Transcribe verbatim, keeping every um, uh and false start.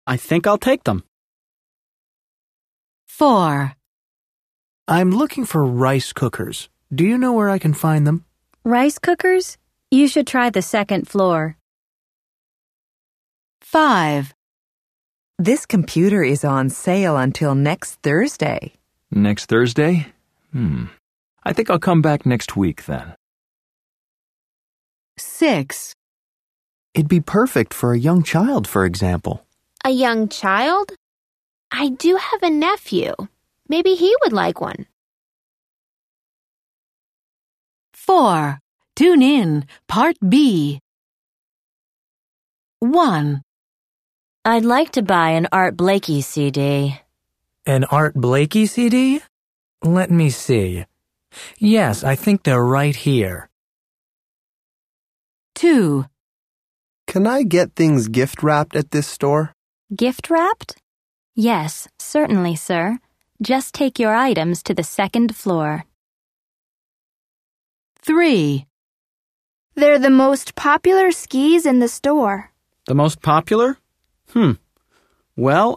I think I'll take them. Four. I'm looking for rice cookers. Do you know where I can find them? Rice cookers? You should try the second floor. Five. This computer is on sale until next Thursday. Next Thursday? Hmm. I think I'll come back next week then. Six. It'd be perfect for a young child, for example. A young child? I do have a nephew. Maybe he would like one. Four. Tune in, Part B. One. I'd like to buy an Art Blakey C D. An Art Blakey C D? Let me see. Yes, I think they're right here. Two. Can I get things gift wrapped at this store? Gift wrapped? Yes, certainly, sir. Just take your items to the second floor. Three. They're the most popular skis in the store. The most popular? Hmm. Well,